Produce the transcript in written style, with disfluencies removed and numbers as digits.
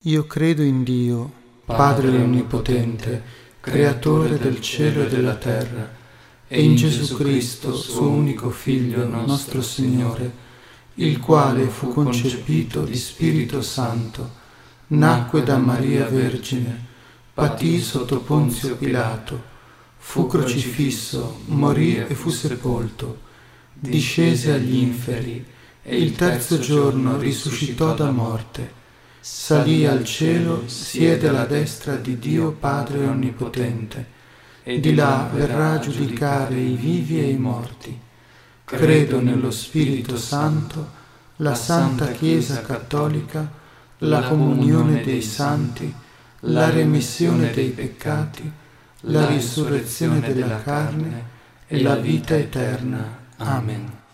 Io credo in Dio, Padre Onnipotente, Creatore del cielo e della terra, e in Gesù Cristo, suo unico Figlio, nostro Signore, il quale fu concepito di Spirito Santo, nacque da Maria Vergine, patì sotto Ponzio Pilato, fu crocifisso, morì e fu sepolto, discese agli inferi, e il terzo giorno risuscitò da morte, salì al cielo, siede alla destra di Dio Padre Onnipotente, e di là verrà a giudicare i vivi e i morti. Credo nello Spirito Santo, la Santa Chiesa Cattolica, la comunione dei santi, la remissione dei peccati, la risurrezione della carne e la vita eterna. Amen.